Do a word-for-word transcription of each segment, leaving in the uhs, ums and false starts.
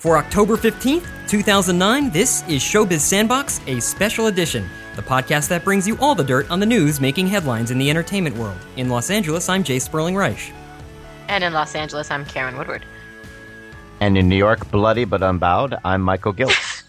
For October fifteenth, two thousand nine, this is Showbiz Sandbox, a special edition, the podcast that brings you all the dirt on the news making headlines in the entertainment world. In Los Angeles, I'm Jay Sperling Reich. And in Los Angeles, I'm Karen Woodward. And in New York, bloody but unbowed, I'm Michael Giltz.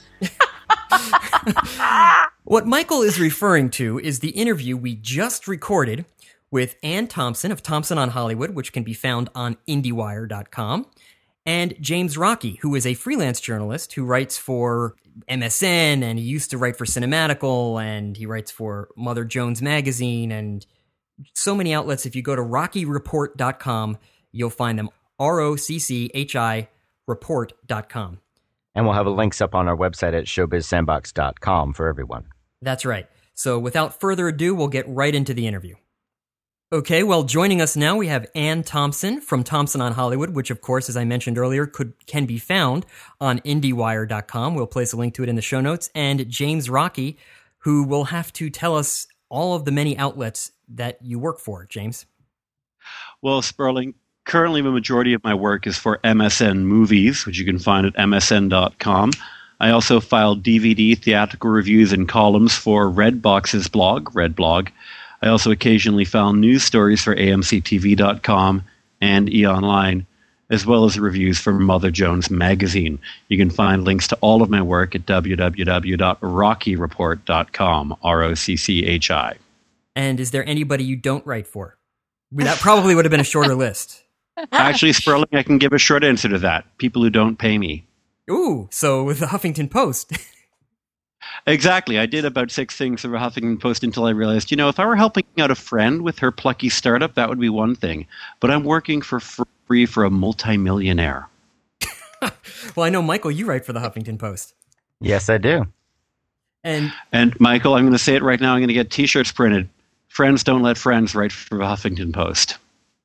What Michael is referring to is the interview we just recorded with Ann Thompson of Thompson on Hollywood, which can be found on IndieWire dot com, and James Rockey, who is a freelance journalist who writes for M S N, and he used to write for Cinematical, and he writes for Mother Jones Magazine, and so many outlets. If you go to rocky report dot com, you'll find them. R O C C H I report dot com. And we'll have links up on our website at showbiz sandbox dot com for everyone. That's right. So without further ado, we'll get right into the interview. Okay, well, joining us now, we have Ann Thompson from Thompson on Hollywood, which, of course, as I mentioned earlier, could can be found on IndieWire dot com. We'll place a link to it in the show notes. And James Rockey, who will have to tell us all of the many outlets that you work for. James? Well, Sperling, currently the majority of my work is for M S N Movies, which you can find at M S N dot com. I also file D V D theatrical reviews and columns for Redbox's blog, Redblog. I also occasionally file news stories for A M C T V dot com and eOnline, as well as reviews for Mother Jones Magazine. You can find links to all of my work at w w w dot rocky report dot com, R O C C H I. And is there anybody you don't write for? That probably would have been a shorter list. Actually, Sperling, I can give a short answer to that. People who don't pay me. Ooh, so with the Huffington Post. Exactly. I did about six things for the Huffington Post until I realized, you know, if I were helping out a friend with her plucky startup, that would be one thing. But I'm working for free for a multimillionaire. Well, I know, Michael, you write for the Huffington Post. Yes, I do. And and Michael, I'm going to say it right now. I'm going to get T-shirts printed. Friends don't let friends write for the Huffington Post.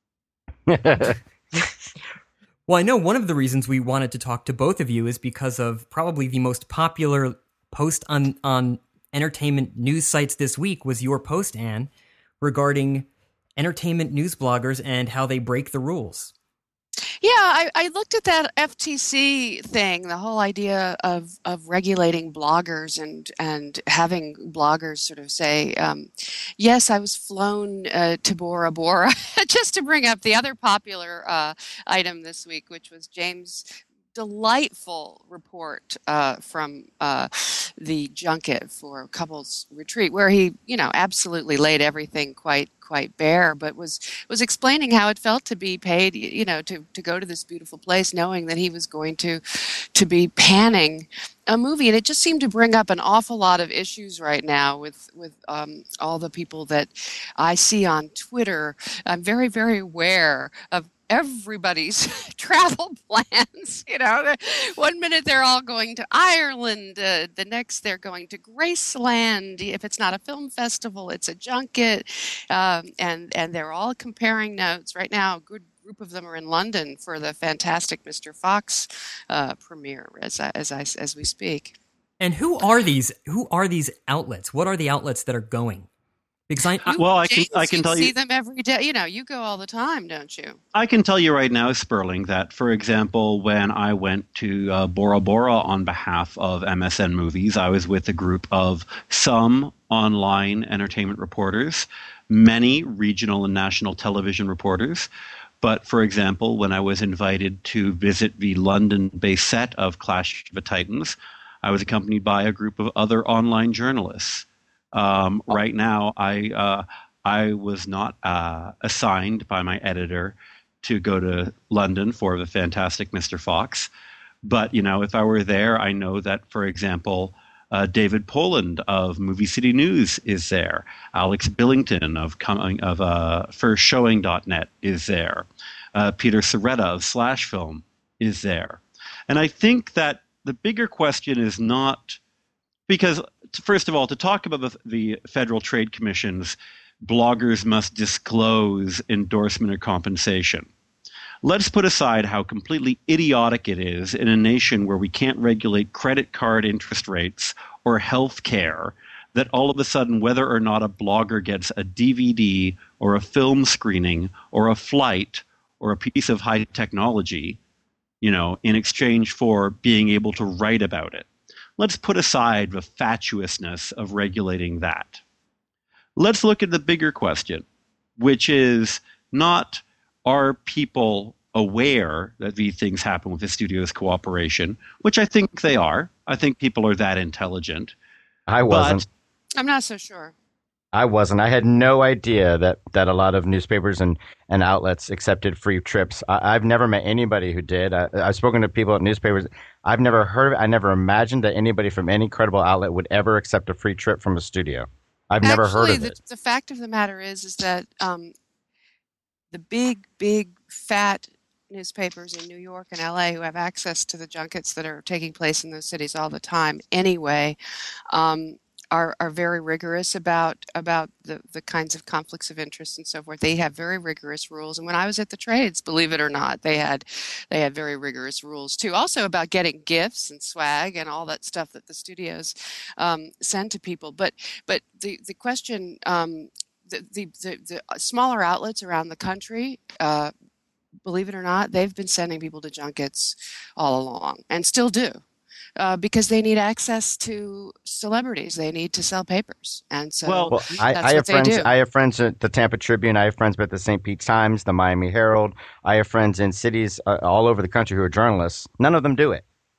Well, I know one of the reasons we wanted to talk to both of you is because of probably the most popular post on, on entertainment news sites this week was your post, Ann, regarding entertainment news bloggers and how they break the rules. Yeah, I, I looked at that F T C thing, the whole idea of, of regulating bloggers and, and having bloggers sort of say, um, yes, I was flown uh, to Bora Bora, just to bring up the other popular uh, item this week, which was James' delightful report uh, from uh, the junket for Couples Retreat, where he, you know, absolutely laid everything quite quite bare, but was was explaining how it felt to be paid, you know, to, to go to this beautiful place, knowing that he was going to to be panning a movie, and it just seemed to bring up an awful lot of issues right now with with um, all the people that I see on Twitter. I'm very very aware of everybody's travel plans. You know, one minute they're all going to Ireland, uh, the next they're going to Graceland. If it's not a film festival, it's a junket, um, and and they're all comparing notes right now. A good group of them are in London for the fantastic Mister Fox uh, premiere as I, as I, as we speak. And who are these? Who are these outlets? What are the outlets that are going? Because I, I well, I can James, I can you tell see you them every day. You know, you go all the time, don't you? I can tell you right now, Sperling, that, for example, when I went to uh, Bora Bora on behalf of M S N Movies, I was with a group of some online entertainment reporters, many regional and national television reporters. But, for example, when I was invited to visit the London-based set of Clash of the Titans, I was accompanied by a group of other online journalists. Um, right now, I uh, I was not uh, assigned by my editor to go to London for the fantastic Mister Fox. But, you know, if I were there, I know that, for example, uh, David Poland of Movie City News is there. Alex Billington of coming of uh, first showing dot net is there. Uh, Peter Soretta of Slash Film is there. And I think that the bigger question is not because, first of all, to talk about the, the Federal Trade Commission's bloggers must disclose endorsement or compensation. Let's put aside how completely idiotic it is in a nation where we can't regulate credit card interest rates or health care, that all of a sudden whether or not a blogger gets a D V D or a film screening or a flight or a piece of high technology you know, in exchange for being able to write about it. Let's put aside the fatuousness of regulating that. Let's look at the bigger question, which is not, are people aware that these things happen with the studio's cooperation, which I think they are. I think people are that intelligent. I wasn't. But I'm not so sure. I wasn't. I had no idea that, that a lot of newspapers and, and outlets accepted free trips. I, I've never met anybody who did. I, I've spoken to people at newspapers. I've never heard of it. I never imagined that anybody from any credible outlet would ever accept a free trip from a studio. I've Actually, never heard of the, it. The fact of the matter is, is that um, the big, big, fat newspapers in New York and L A who have access to the junkets that are taking place in those cities all the time anyway, um, are are very rigorous about about the, the kinds of conflicts of interest and so forth. They have very rigorous rules. And when I was at the trades, believe it or not, they had they had very rigorous rules too. Also about getting gifts and swag and all that stuff that the studios um, send to people. But but the the question, um, the, the the the smaller outlets around the country. Uh, Believe it or not, they've been sending people to junkets all along and still do uh, because they need access to celebrities. They need to sell papers. And so Well, Well, I, that's I have what they friends. do. I have friends at the Tampa Tribune. I have friends at the Saint Pete Times, the Miami Herald. I have friends in cities uh, all over the country who are journalists. None of them do it.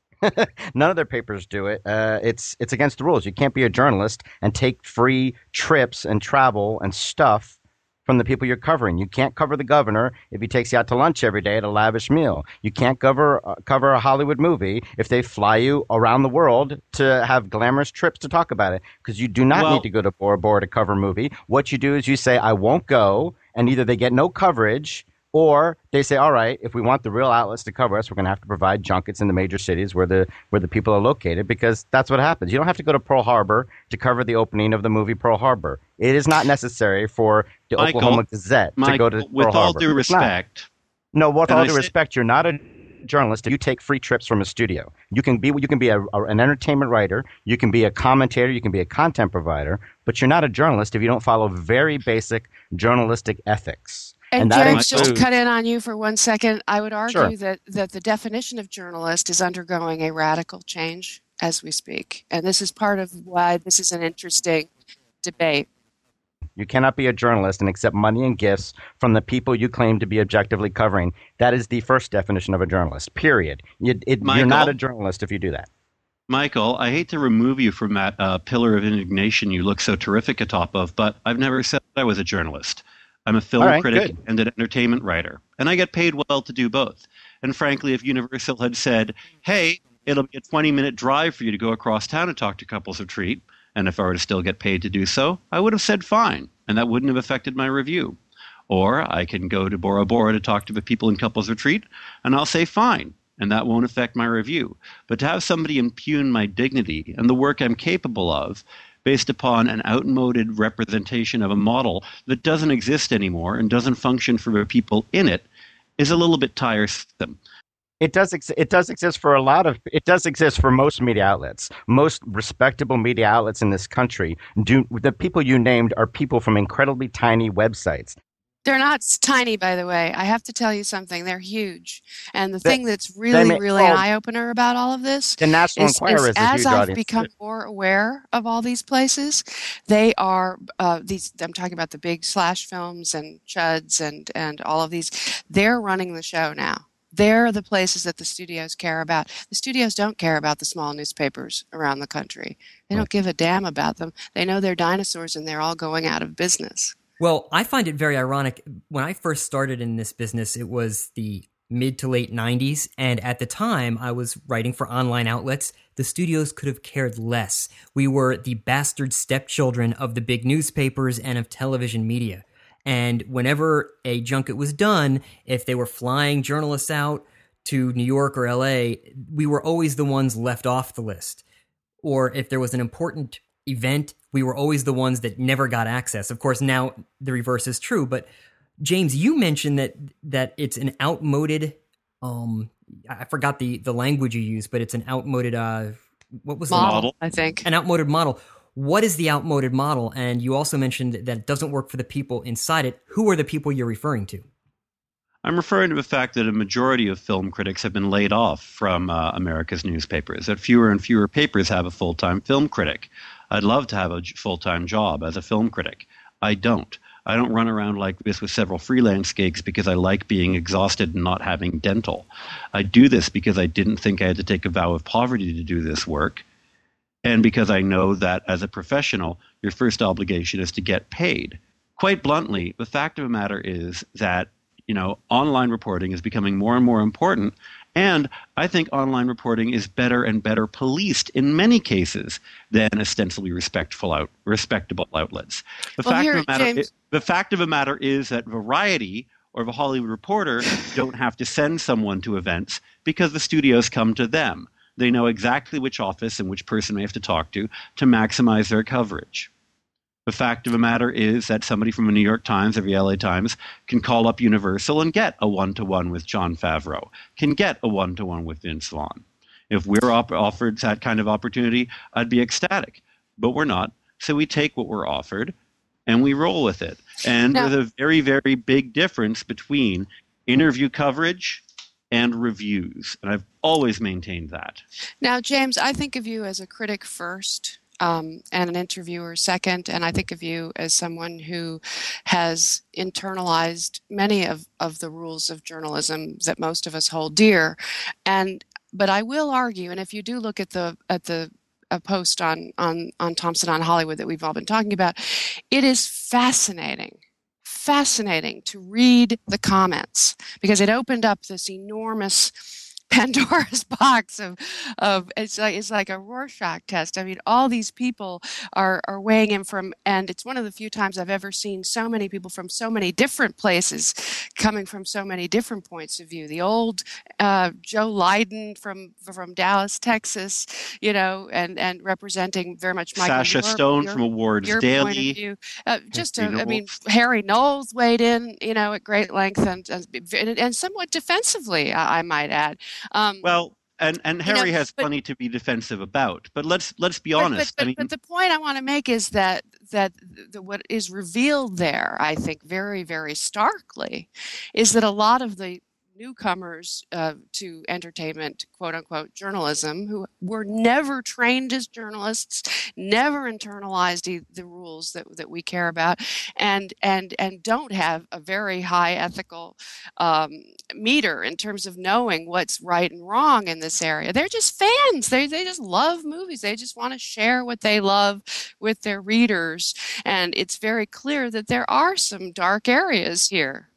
None of their papers do it. Uh, it's it's against the rules. You can't be a journalist and take free trips and travel and stuff from the people you're covering. You can't cover the governor if he takes you out to lunch every day at a lavish meal. You can't cover uh, cover a Hollywood movie if they fly you around the world to have glamorous trips to talk about it, because you do not Well- need to go to Bora Bora to cover a movie. What you do is you say, I won't go, and either they get no coverage or they say, all right, if we want the real outlets to cover us, we're going to have to provide junkets in the major cities where the where the people are located, because that's what happens. You don't have to go to Pearl Harbor to cover the opening of the movie Pearl Harbor. It is not necessary for the Michael, Oklahoma Gazette to Michael, go to Pearl with all Harbor. due It's not. respect, No, with and all I due say- respect, you're not a journalist if you take free trips from a studio. You can be you can be a, a, an entertainment writer, you can be a commentator, you can be a content provider, but you're not a journalist if you don't follow very basic journalistic ethics. And, that James, just to includes- cut in on you for one second, I would argue Sure. that, that the definition of journalist is undergoing a radical change as we speak. And this is part of why this is an interesting debate. You cannot be a journalist and accept money and gifts from the people you claim to be objectively covering. That is the first definition of a journalist, period. You, it, you're Michael? not a journalist if you do that. Michael, I hate to remove you from that uh, pillar of indignation you look so terrific atop of, but I've never said I was a journalist. I'm a film All right, critic good. and an entertainment writer, and I get paid well to do both. And frankly, if Universal had said, hey, it'll be a twenty-minute drive for you to go across town and talk to Couples of Treat, and if I were to still get paid to do so, I would have said fine, and that wouldn't have affected my review. Or I can go to Bora Bora to talk to the people in Couples of Treat, and I'll say fine, and that won't affect my review. But to have somebody impugn my dignity and the work I'm capable of based upon an outmoded representation of a model that doesn't exist anymore and doesn't function for the people in it is a little bit tiresome. It does. Ex- it does exist for a lot of. It does exist for most media outlets. Most respectable media outlets in this country do. The people you named are people from incredibly tiny websites. They're not tiny, by the way. I have to tell you something. They're huge. And the They- thing that's really, may- really oh. an eye-opener about all of this The National is, Enquirer is is a as huge I've audience. become more aware of all these places, they are uh, these. I'm talking about the big slash films and chuds and and all of these. They're running the show now. They're the places that the studios care about. The studios don't care about the small newspapers around the country. They don't give a damn about them. They know they're dinosaurs and they're all going out of business. Well, I find it very ironic. When I first started in this business, it was the mid to late nineties, and at the time I was writing for online outlets. The studios could have cared less. We were the bastard stepchildren of the big newspapers and of television media. And whenever a junket was done, if they were flying journalists out to New York or L A, we were always the ones left off the list. Or if there was an important event, we were always the ones that never got access. Of course, now the reverse is true. But James, you mentioned that that it's an outmoded, um, I forgot the, the language you used, but it's an outmoded, uh, what was the Model, model. I think. An outmoded model. What is the outmoded model? And you also mentioned that it doesn't work for the people inside it. Who are the people you're referring to? I'm referring to the fact that a majority of film critics have been laid off from uh, America's newspapers, that fewer and fewer papers have a full-time film critic. I'd love to have a full-time job as a film critic. I don't. I don't run around like this with several freelance gigs because I like being exhausted and not having dental. I do this because I didn't think I had to take a vow of poverty to do this work, and because I know that as a professional, your first obligation is to get paid. Quite bluntly, the fact of the matter is that, you know, online reporting is becoming more and more important, and I think online reporting is better and better policed in many cases than ostensibly respectful out, respectable outlets. The well, fact here, of the matter, James, is, the fact of the matter is that Variety or The Hollywood Reporter don't have to send someone to events because the studios come to them. They know exactly which office and which person they have to talk to to maximize their coverage. The fact of the matter is that somebody from the New York Times or the L A Times can call up Universal and get a one-to-one with Jon Favreau, can get a one-to-one with Vince Vaughn. If we're op- offered that kind of opportunity, I'd be ecstatic. But we're not. So we take what we're offered and we roll with it. And now, there's a very, very big difference between interview coverage and reviews. And I've always maintained that. Now, James, I think of you as a critic first. Um, and an interviewer second, and I think of you as someone who has internalized many of, of the rules of journalism that most of us hold dear. And but I will argue, and if you do look at the at the a post on on on Thompson on Hollywood that we've all been talking about, it is fascinating. Fascinating to read the comments because it opened up this enormous Pandora's box of, of it's like it's like a Rorschach test. I mean, all these people are are weighing in from, and it's one of the few times I've ever seen so many people from so many different places, coming from so many different points of view. The old uh, Joe Lydon from from Dallas, Texas, you know, and and representing very much Michael Sasha your, Stone your, from Awards your Daily. Point of view. Uh, just, a, I Knowles. mean, Harry Knowles weighed in, you know, at great length and and, and somewhat defensively, I, I might add. Um, well, and, and Harry you know, has but, plenty to be defensive about. But let's let's be but, honest. But, but, I mean, but the point I want to make is that that the, what is revealed there, I think, very very starkly, is that a lot of the newcomers uh, to entertainment, quote unquote, journalism, who were never trained as journalists, never internalized the rules that, that we care about, and and and don't have a very high ethical um, meter in terms of knowing what's right and wrong in this area. They're just fans. They they just love movies. They just want to share what they love with their readers, and it's very clear that there are some dark areas here.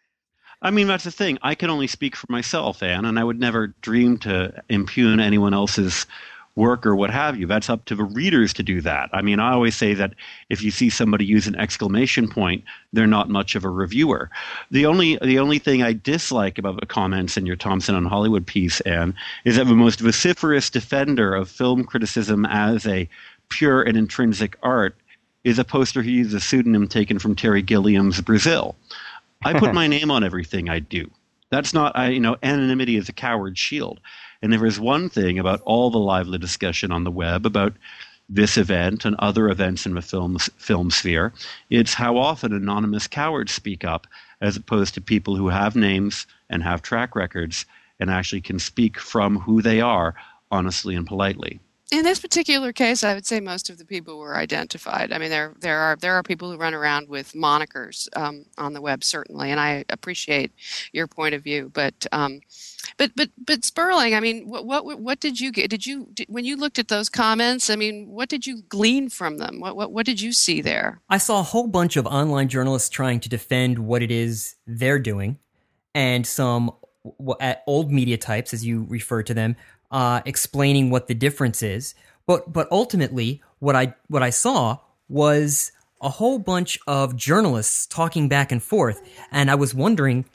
I mean, that's the thing. I can only speak for myself, Anne, and I would never dream to impugn anyone else's work or what have you. That's up to the readers to do that. I mean, I always say that if you see somebody use an exclamation point, they're not much of a reviewer. The only the only thing I dislike about the comments in your Thompson on Hollywood piece, Anne, is that the most vociferous defender of film criticism as a pure and intrinsic art is a poster who uses a pseudonym taken from Terry Gilliam's Brazil. I put my name on everything I do. That's not, I, you know, anonymity is a coward's shield. And there is one thing about all the lively discussion on the web about this event and other events in the film, film sphere. It's how often anonymous cowards speak up as opposed to people who have names and have track records and actually can speak from who they are honestly and politely. In this particular case, I would say most of the people were identified. I mean, there there are there are people who run around with monikers um, on the web, certainly, and I appreciate your point of view. But um, but but but Sperling, I mean, what what what did you get? Did you did, when you looked at those comments? I mean, what did you glean from them? What what what did you see there? I saw a whole bunch of online journalists trying to defend what it is they're doing, and some old media types, as you refer to them. Uh, explaining what the difference is, but but ultimately, what I what I saw was a whole bunch of journalists talking back and forth, and I was wondering,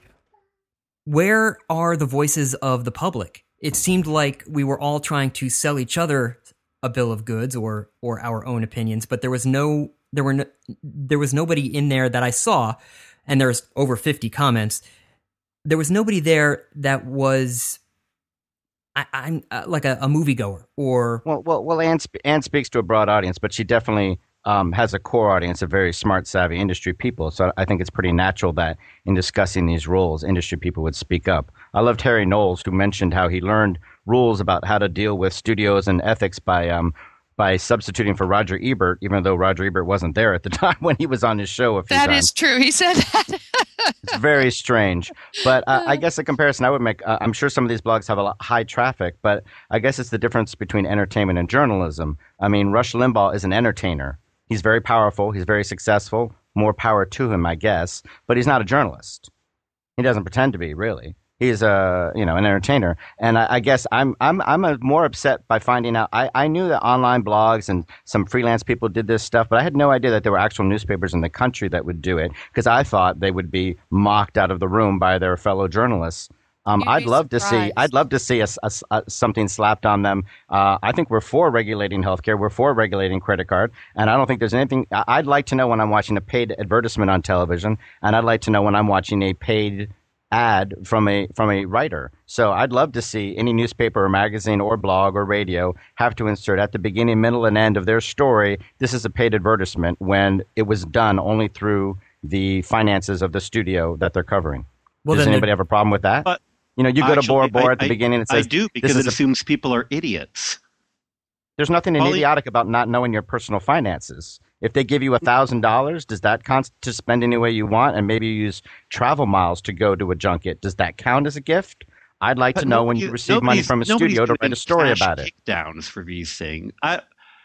where are the voices of the public? It seemed like we were all trying to sell each other a bill of goods or or our own opinions, but there was no there were no, there was nobody in there that I saw, and there's over fifty comments. There was nobody there that was. I, I'm uh, like a, a moviegoer, or well, well, well. Anne, Anne speaks to a broad audience, but she definitely um, has a core audience of very smart, savvy industry people. So I think it's pretty natural that in discussing these rules, industry people would speak up. I loved Harry Knowles, who mentioned how he learned rules about how to deal with studios and ethics by um, by substituting for Roger Ebert, even though Roger Ebert wasn't there at the time when he was on his show a few That times. is true. He said that. It's very strange. But uh, I guess the comparison I would make, uh, I'm sure some of these blogs have a lot high traffic, but I guess it's the difference between entertainment and journalism. I mean, Rush Limbaugh is an entertainer. He's very powerful. He's very successful. More power to him, I guess. But he's not a journalist. He doesn't pretend to be, really. He's a, you know, an entertainer. And I, I guess I'm I'm I'm a more upset by finding out. I, I knew that online blogs and some freelance people did this stuff, but I had no idea that there were actual newspapers in the country that would do it, because I thought they would be mocked out of the room by their fellow journalists. Um, You'd I'd be love surprised. to see. I'd love to see a, a, a, something slapped on them. Uh, I think we're for regulating healthcare. We're for regulating credit card, and I don't think there's anything. I- I'd like to know when I'm watching a paid advertisement on television, and I'd like to know when I'm watching a paid ad from a from a writer. So I'd love to see any newspaper or magazine or blog or radio have to insert at the beginning, middle, and end of their story, this is a paid advertisement, when it was done only through the finances of the studio that they're covering. Well, Does then anybody have a problem with that? But you know, you go to Bora actually, Bora I- at the I- beginning, it says, I do, because this it is a- assumes people are idiots. there's nothing Paulie- idiotic about not knowing your personal finances. If they give you one thousand dollars, does that count to spend any way you want, and maybe you use travel miles to go to a junket? Does that count as a gift? I'd like to But know when nobody- you receive money nobody's- from a nobody's studio to doing write a story cash about it. Takedowns for these things. I,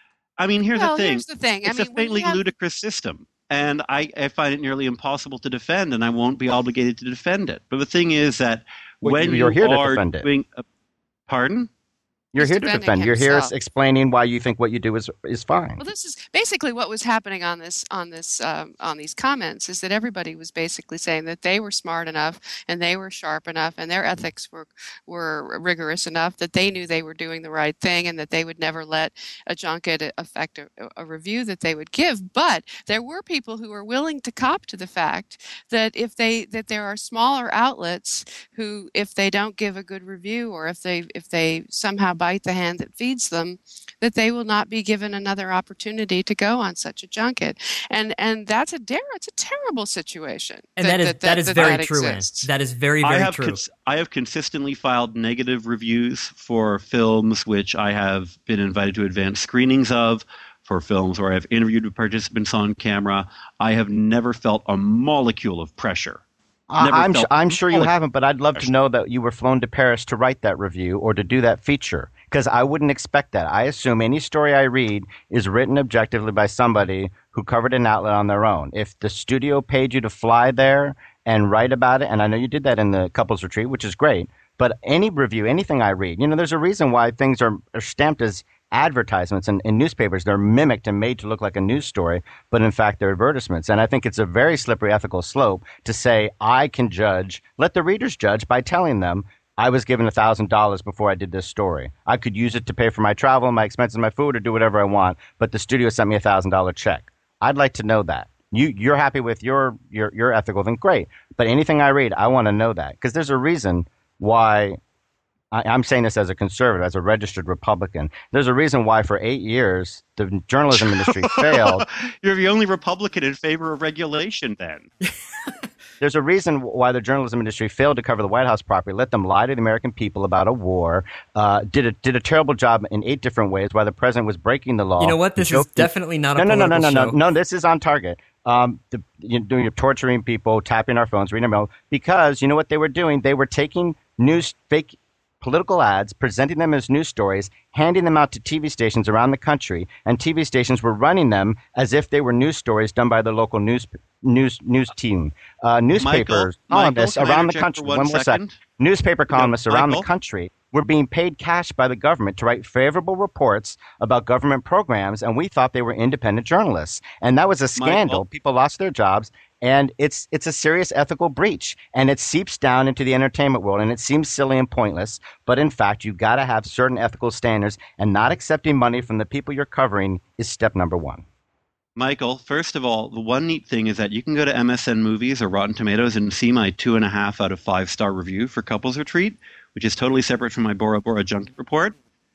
I mean, here's Well, the thing. here's the thing. I It's mean, a when you faintly have- ludicrous system, and I, I find it nearly impossible to defend, and I won't be obligated to defend it. But the thing is that Well, when you're you here to are defend it. doing, a, pardon? You're He's here to defending defend. You're here himself. explaining why you think what you do is is fine. Well, this is basically what was happening on this on this um, on these comments, is that everybody was basically saying that they were smart enough and they were sharp enough and their ethics were were rigorous enough that they knew they were doing the right thing, and that they would never let a junket affect a, a review that they would give. But there were people who were willing to cop to the fact that if they that there are smaller outlets who, if they don't give a good review, or if they if they somehow bite the hand that feeds them, that they will not be given another opportunity to go on such a junket. And and that's a der- it's a terrible situation. And that is that is very that true, Ann. exists. That is very, I very have true. cons- I have consistently filed negative reviews for films which I have been invited to advance screenings of, for films where I've interviewed with participants on camera. I have never felt a molecule of pressure. I- Never I'm felt su- I'm sure you molecule haven't, but I'd love to pressure. know that you were flown to Paris to write that review or to do that feature, because I wouldn't expect that. I assume any story I read is written objectively by somebody who covered an outlet on their own. If the studio paid you to fly there and write about it, and I know you did that in the couples retreat, which is great, but any review, anything I read, you know, there's a reason why things are, are stamped as advertisements in, in newspapers. They're mimicked and made to look like a news story, but in fact they're advertisements. And I think it's a very slippery ethical slope to say I can judge, let the readers judge by telling them I was given one thousand dollars before I did this story. I could use it to pay for my travel, my expenses, my food, or do whatever I want, but the studio sent me a one thousand dollars check. I'd like to know that. You, you're happy with your, your, your ethical thing, great. But anything I read, I want to know that, because there's a reason why I, I'm saying this as a conservative, as a registered Republican. There's a reason why for eight years the journalism industry failed. You're the only Republican in favor of regulation, then. There's a reason why the journalism industry failed to cover the White House properly, let them lie to the American people about a war, uh, did a did a terrible job in eight different ways while the president was breaking the law. You know what? This is joking- definitely not no, a no, no, no, political no, no, show. no. This is on target. Um, the, you know, you're torturing people, tapping our phones, reading our mail, because you know what they were doing? They were taking news, fake political ads, presenting them as news stories, handing them out to T V stations around the country, and T V stations were running them as if they were news stories done by the local news news news team. Uh, newspapers, Michael, columnists Michael, can I around the interject country. for one One more second? second. Newspaper columnists around the Michael? country were being paid cash by the government to write favorable reports about government programs, and we thought they were independent journalists. And that was a scandal. Michael? People lost their jobs, and it's it's a serious ethical breach, and it seeps down into the entertainment world, and it seems silly and pointless, but in fact, you've got to have certain ethical standards, and not accepting money from the people you're covering is step number one. Michael, first of all, the one neat thing is that you can go to M S N Movies or Rotten Tomatoes and see my two and a half out of five star review for Couples Retreat, which is totally separate from my Bora Bora Junket report.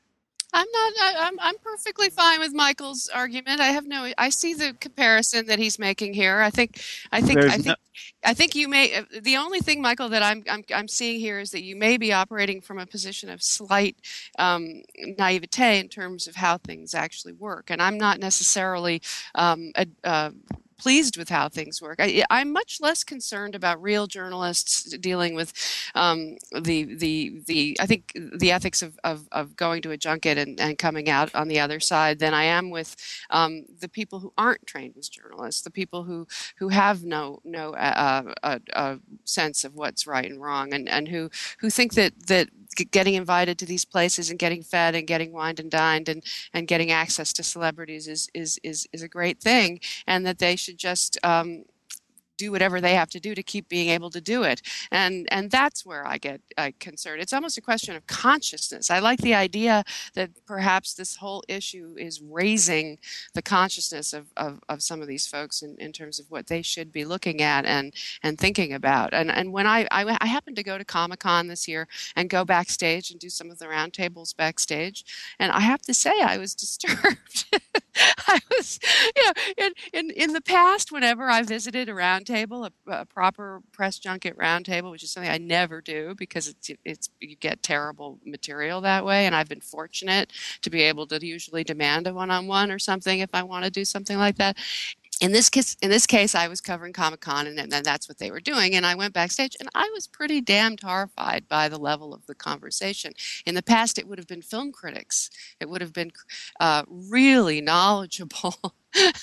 I'm not. I, I'm. I'm perfectly fine with Michael's argument. I have no. I see the comparison that he's making here. I think. I think. There's I no, think. I think you may. The only thing, Michael, that I'm. I'm. I'm seeing here is that you may be operating from a position of slight um, naivete in terms of how things actually work, and I'm not necessarily. Um, a, uh, pleased with how things work. I, I'm much less concerned about real journalists dealing with um, the the the I think the ethics of, of, of going to a junket and, and coming out on the other side than I am with um, the people who aren't trained as journalists, the people who who have no no uh, uh, uh, sense of what's right and wrong, and, and who who think that that getting invited to these places and getting fed and getting wined and dined and, and getting access to celebrities is, is, is, is a great thing, and that they should just um, do whatever they have to do to keep being able to do it. And and that's where I get uh, concerned. It's almost a question of consciousness. I like the idea that perhaps this whole issue is raising the consciousness of, of, of some of these folks in, in terms of what they should be looking at and, and thinking about. And and when I, I, I happened to go to Comic-Con this year and go backstage and do some of the roundtables backstage, and I have to say I was disturbed. I was, you know, in, in, in the past, whenever I visited a roundtable, a, a proper press junket roundtable, which is something I never do because it's, it's you get terrible material that way, and I've been fortunate to be able to usually demand a one-on-one or something if I want to do something like that. In this case, in this case, I was covering Comic-Con, and then that's what they were doing. And I went backstage, and I was pretty damned horrified by the level of the conversation. In the past, it would have been film critics. It would have been uh, really knowledgeable,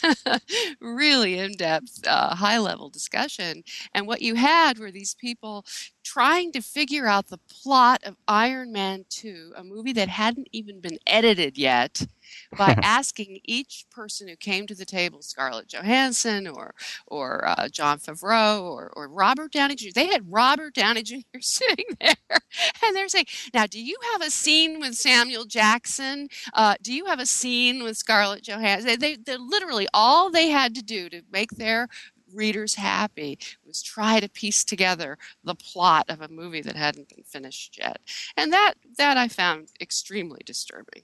really in-depth, uh, high-level discussion. And what you had were these people trying to figure out the plot of Iron Man two, a movie that hadn't even been edited yet, by asking each person who came to the table, Scarlett Johansson or or uh, Jon Favreau or, or Robert Downey Junior They had Robert Downey Junior sitting there, and they're saying, now, do you have a scene with Samuel Jackson? Uh, do you have a scene with Scarlett Johansson? They, they, they literally, all they had to do to make their readers happy was try to piece together the plot of a movie that hadn't been finished yet. And that that I found extremely disturbing.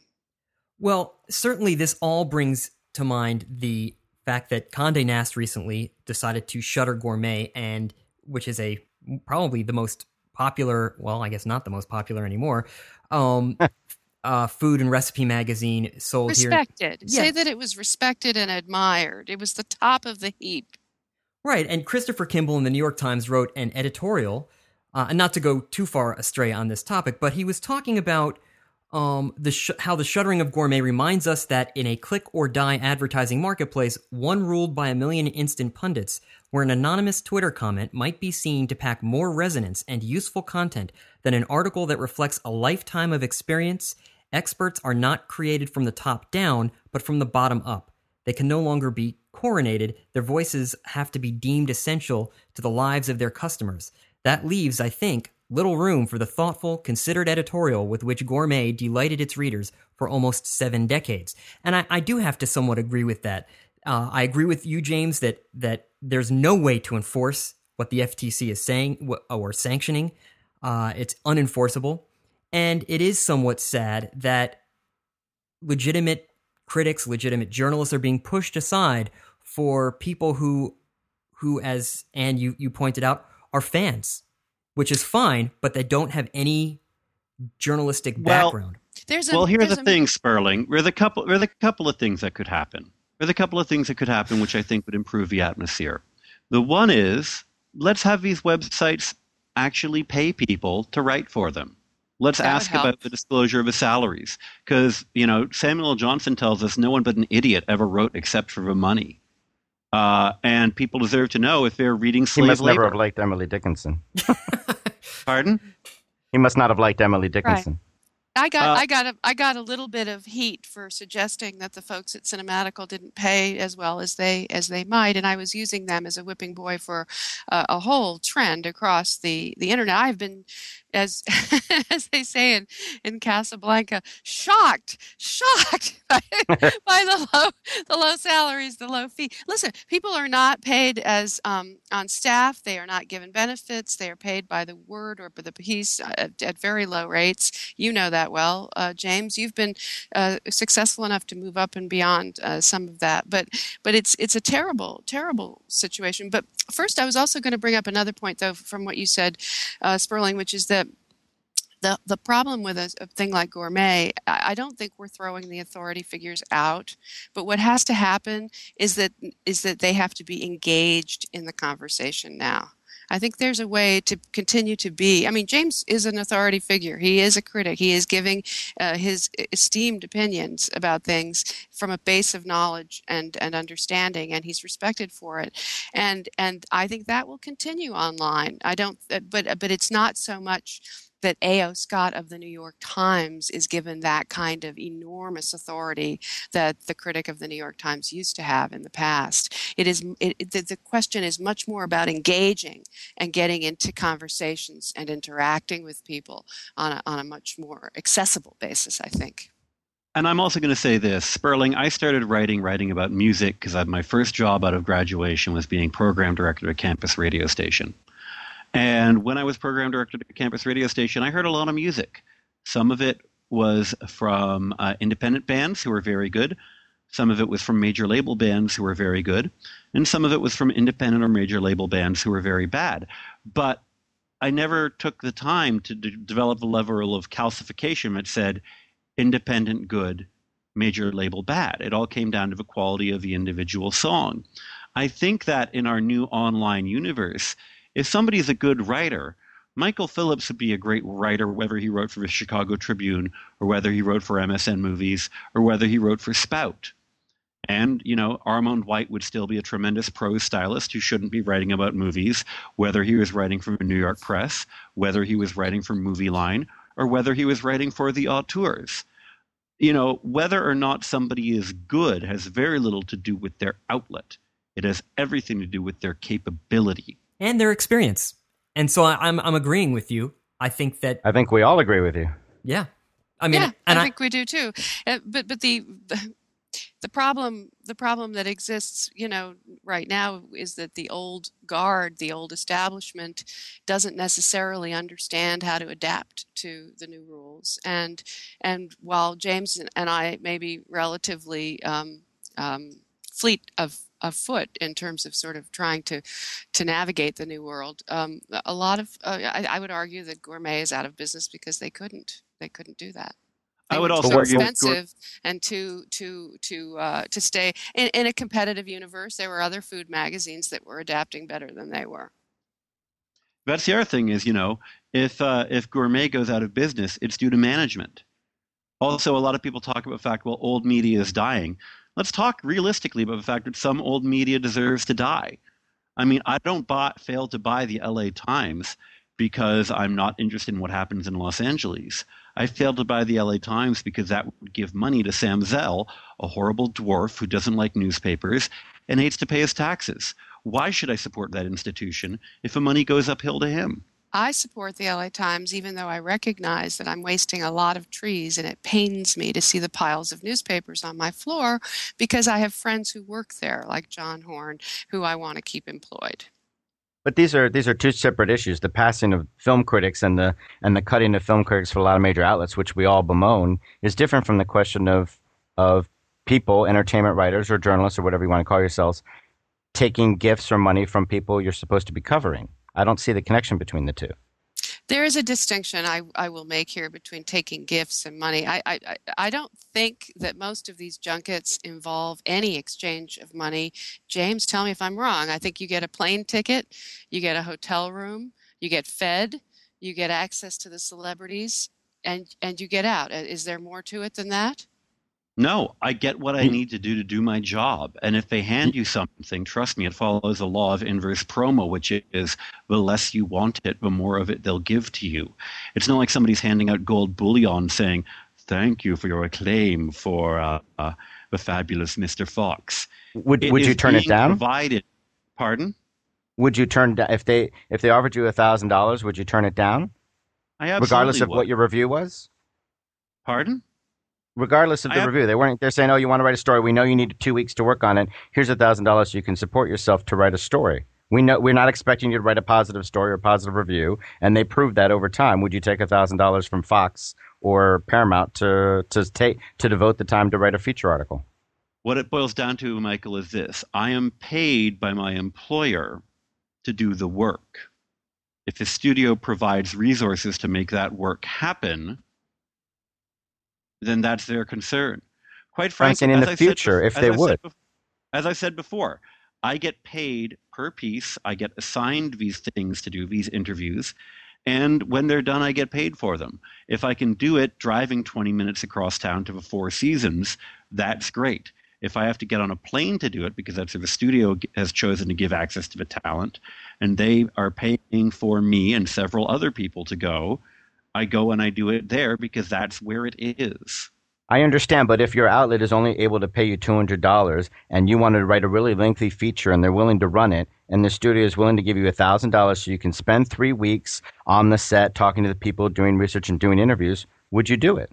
Well, certainly this all brings to mind the fact that Condé Nast recently decided to shutter Gourmet, and which is a probably the most popular, well, I guess not the most popular anymore, um, uh, food and recipe magazine sold respected. here. Respected. Say that it was respected and admired. It was the top of the heap. Right, and Christopher Kimball in the New York Times wrote an editorial, uh, and not to go too far astray on this topic, but he was talking about Um, the sh- how the shuttering of Gourmet reminds us that in a click-or-die advertising marketplace, one ruled by a million instant pundits, where an anonymous Twitter comment might be seen to pack more resonance and useful content than an article that reflects a lifetime of experience, experts are not created from the top down, but from the bottom up. They can no longer be coronated. Their voices have to be deemed essential to the lives of their customers. That leaves, I think, little room for the thoughtful, considered editorial with which Gourmet delighted its readers for almost seven decades. And I, I do have to somewhat agree with that. Uh, I agree with you, James, that that there's no way to enforce what the F T C is saying or sanctioning. Uh, it's unenforceable. And it is somewhat sad that legitimate critics, legitimate journalists are being pushed aside for people who, who as Anne, you, you pointed out, are fans. Which is fine, but they don't have any journalistic well, background. There's a, well, here's there's the a, thing, Sperling. There's a couple. There's a couple of things that could happen. There's a couple of things that could happen, which I think would improve the atmosphere. The one is, let's have these websites actually pay people to write for them. Let's That would ask help. about the disclosure of the salaries, because you know Samuel L. Johnson tells us no one but an idiot ever wrote except for the money. Uh, and people deserve to know if they're reading He slave must labor. never have liked Emily Dickinson. Pardon? He must not have liked Emily Dickinson. I got Uh, I got a I got a little bit of heat for suggesting that the folks at Cinematical didn't pay as well as they as they might, and I was using them as a whipping boy for uh, a whole trend across the, the internet. I've been, as as they say in, in Casablanca, shocked, shocked by, by the low the low salaries, the low fee. Listen, people are not paid as um, on staff. They are not given benefits. They are paid by the word or by the piece at, at very low rates. You know that that well, uh, James. You've been uh, successful enough to move up and beyond uh, some of that, but but it's it's a terrible, terrible situation. But first, I was also going to bring up another point, though, from what you said, uh, Sperling, which is that The the problem with a, a thing like Gourmet, I, I don't think we're throwing the authority figures out, but what has to happen is that is that they have to be engaged in the conversation now. I think there's a way to continue to be. I mean, James is an authority figure. He is a critic. He is giving uh, his esteemed opinions about things from a base of knowledge and, and understanding, and he's respected for it. And and I think that will continue online. I don't, but but it's not so much that A O. Scott of the New York Times is given that kind of enormous authority that the critic of the New York Times used to have in the past. It is it, it, the question is much more about engaging and getting into conversations and interacting with people on a, on a much more accessible basis, I think. And I'm also going to say this, Sperling, I started writing, writing about music because my first job out of graduation was being program director at a campus radio station. And when I was program director at a campus radio station, I heard a lot of music. Some of it was from uh, independent bands who were very good. Some of it was from major label bands who were very good. And some of it was from independent or major label bands who were very bad. But I never took the time to d- develop a level of calcification that said independent good, major label bad. It all came down to the quality of the individual song. I think that in our new online universe, if somebody is a good writer, Michael Phillips would be a great writer, whether he wrote for the Chicago Tribune or whether he wrote for M S N Movies or whether he wrote for Spout. And, you know, Armand White would still be a tremendous prose stylist who shouldn't be writing about movies, whether he was writing for the New York Press, whether he was writing for Movie Line, or whether he was writing for the auteurs. You know, whether or not somebody is good has very little to do with their outlet. It has everything to do with their capability. And their experience. And so I, I'm I'm agreeing with you. I think that I think we all agree with you. Yeah, I mean, yeah, and I, I think we do too. Uh, but but the the problem the problem that exists, you know, right now is that the old guard, the old establishment, doesn't necessarily understand how to adapt to the new rules. And and while James and I may be relatively um, um, fleet of of foot in terms of sort of trying to to navigate the new world. Um, a lot of uh, I, I would argue that Gourmet is out of business because they couldn't they couldn't do that. They I would were also too argue expensive and to to to uh, to stay in, in a competitive universe. There were other food magazines that were adapting better than they were. That's the other thing is, you know, if uh, if Gourmet goes out of business, it's due to management. Also, a lot of people talk about the fact, well, old media is dying. Let's talk realistically about the fact that some old media deserves to die. I mean, I don't buy, fail to buy the L A Times because I'm not interested in what happens in Los Angeles. I fail to buy the L A Times because that would give money to Sam Zell, a horrible dwarf who doesn't like newspapers and hates to pay his taxes. Why should I support that institution if the money goes uphill to him? I support the L A Times, even though I recognize that I'm wasting a lot of trees, and it pains me to see the piles of newspapers on my floor because I have friends who work there, like John Horn, who I want to keep employed. But these are these are two separate issues: the passing of film critics and the and the cutting of film critics for a lot of major outlets, which we all bemoan, is different from the question of of people, entertainment writers or journalists or whatever you want to call yourselves, taking gifts or money from people you're supposed to be covering. I don't see the connection between the two. There is a distinction I, I will make here between taking gifts and money. I, I, I don't think that most of these junkets involve any exchange of money. James, tell me if I'm wrong. I think you get a plane ticket, you get a hotel room, you get fed, you get access to the celebrities, and, and you get out. Is there more to it than that? No, I get what I need to do to do my job. And if they hand you something, trust me, it follows the law of inverse promo, which is the less you want it, the more of it they'll give to you. It's not like somebody's handing out gold bullion saying, thank you for your acclaim for uh, uh, the fabulous Mister Fox. Would It would is you turn it being down? Provided. Pardon? Would you turn down if they if they offered you a thousand dollars? Would you turn it down, I absolutely regardless of would. what your review was? Pardon? Regardless of the I have- review, they weren't. They're saying, "Oh, you want to write a story? We know you need two weeks to work on it. Here's a thousand dollars so you can support yourself to write a story. We know we're not expecting you to write a positive story or a positive review, and they proved that over time. Would you take a thousand dollars from Fox or Paramount to to take to devote the time to write a feature article. What it boils down to, Michael, is this. I am paid by my employer to do the work. If the studio provides resources to make that work happen, then that's their concern. Quite frankly, in as the I future, said, if as they I would. Said, as I said before, I get paid per piece. I get assigned these things to do, these interviews. And when they're done, I get paid for them. If I can do it driving twenty minutes across town to the Four Seasons, that's great. If I have to get on a plane to do it, because that's where the studio has chosen to give access to the talent, and they are paying for me and several other people to go, I go and I do it there because that's where it is. I understand, but if your outlet is only able to pay you two hundred dollars and you want to write a really lengthy feature and they're willing to run it, and the studio is willing to give you one thousand dollars so you can spend three weeks on the set talking to the people, doing research and doing interviews, would you do it?